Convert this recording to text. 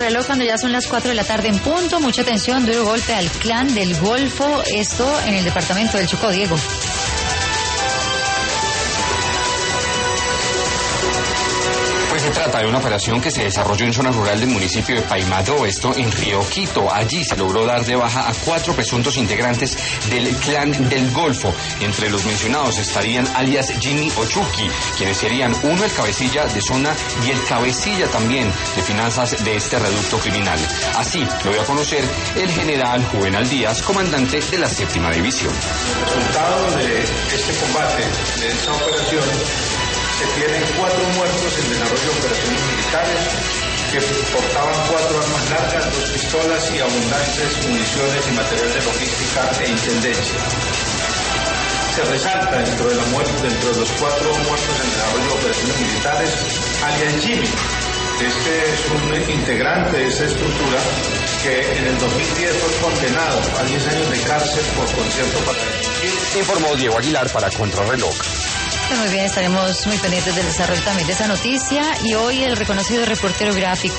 Reloj cuando ya son las 4 de la tarde en punto. Mucha atención, duro golpe al clan del Golfo. Esto en el departamento del Chocó, Diego. Pues se trata de una operación que se desarrolló en zona rural del municipio de Paimadó, esto en Río Quito. Allí se logró dar de baja a 4 presuntos integrantes del clan del Golfo. Entre los mencionados estarían alias Jimmy o Chucky, quienes serían uno el cabecilla de zona y el cabecilla también de finanzas de este reducto criminal. Así lo dio a conocer el general Juvenal Díaz, comandante de la 7ª División. El resultado de este combate, de esta operación, se tienen 4 muertos en desarrollo de operaciones militares que portaban 4 armas largas, 2 pistolas y abundantes municiones y material de logística e intendencia. Se resalta dentro de los 4 muertos en desarrollo de operaciones militares, alias Jimmy. Este es un integrante de esta estructura que en el 2010 fue condenado a 10 años de cárcel por concierto para delinquir. Informó Diego Aguilar para Contrarreloj. Muy bien, estaremos muy pendientes del desarrollo también de esa noticia. Y hoy el reconocido reportero gráfico